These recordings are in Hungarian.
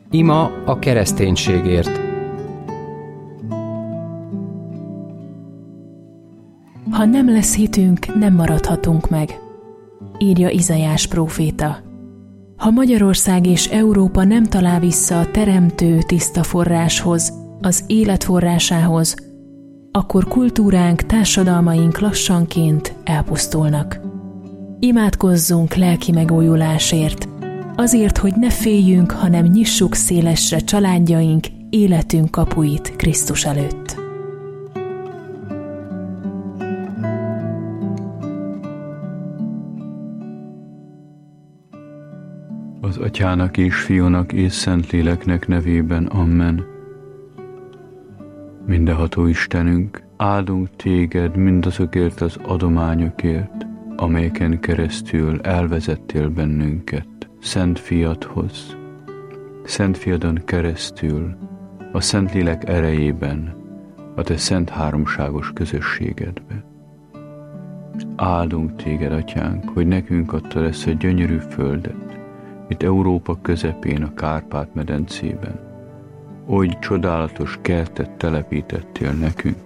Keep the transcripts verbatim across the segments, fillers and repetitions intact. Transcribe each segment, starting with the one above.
Ima a kereszténységért. Ha nem lesz hitünk, nem maradhatunk meg, írja Izaiás próféta. Ha Magyarország és Európa nem talál vissza a teremtő tiszta forráshoz, az élet forrásához, akkor kultúránk, társadalmaink lassanként elpusztulnak. Imádkozzunk lelki megújulásért, azért, hogy ne féljünk, hanem nyissuk szélesre családjaink, életünk kapuit Krisztus előtt. Az Atyának és Fiúnak és Szentléleknek nevében, amen. Mindenható Istenünk, áldunk téged mindazokért az adományokért, amelyeken keresztül elvezettél bennünket Szent Fiadhoz. Szent Fiadon keresztül, a Szentlélek erejében, a te szent háromságos közösségedbe. Áldunk téged, Atyánk, hogy nekünk adtad ezt a gyönyörű földet, itt Európa közepén, a Kárpát-medencében. Oly csodálatos kertet telepítettél nekünk.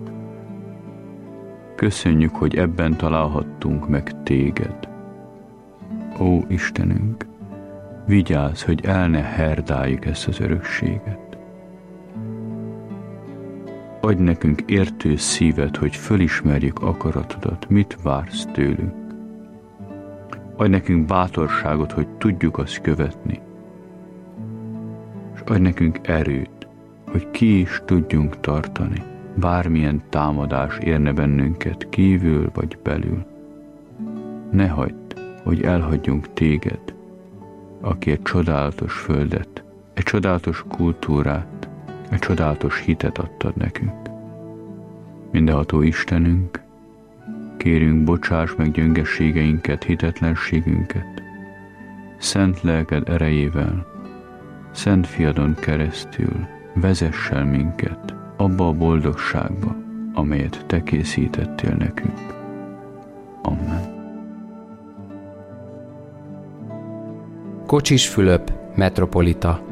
Köszönjük, hogy ebben találhattunk meg téged. Ó, Istenünk, vigyázz, hogy el ne herdáljuk ezt az örökséget. Adj nekünk értő szívet, hogy fölismerjük akaratodat, mit vársz tőlünk. Adj nekünk bátorságot, hogy tudjuk azt követni. És adj nekünk erőt, hogy ki is tudjunk tartani, bármilyen támadás érne bennünket kívül vagy belül. Ne hagyd, hogy elhagyjunk téged, aki egy csodálatos földet, egy csodálatos kultúrát, egy csodálatos hitet adtad nekünk. Mindenható Istenünk, kérünk, bocsáss meg gyöngességeinket, hitetlenségünket, szent lelked erejével, Szent Fiadon keresztül vezess el minket abba a boldogságba, amelyet te készítettél nekünk. Amen. Kocsis Fülöp, metropolita.